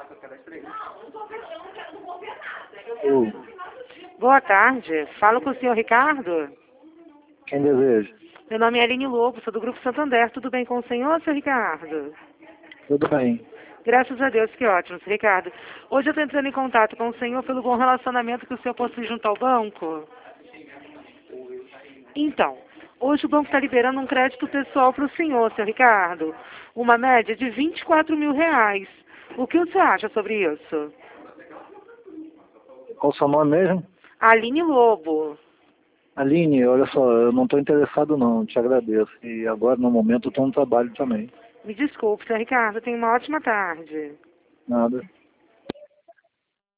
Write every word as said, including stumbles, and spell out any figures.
Eu, Boa tarde. Falo com o senhor Ricardo? quem deseja? Meu nome é Aline Lobo, sou do Grupo Santander. Tudo bem com o senhor, senhor Ricardo? Tudo bem. Graças a Deus, que ótimo, senhor Ricardo. Hoje eu estou entrando em contato com o senhor pelo bom relacionamento que o senhor possui junto ao banco. Então, hoje o banco está liberando um crédito pessoal para o senhor, senhor Ricardo. Uma média de vinte e quatro mil reais. O que o senhor acha sobre isso? Qual o seu nome mesmo? Aline Lobo. Aline, olha só, eu não estou interessado não, te agradeço. E agora, no momento, eu estou no trabalho também. Me desculpe, senhor Ricardo. Tenha uma ótima tarde. Nada.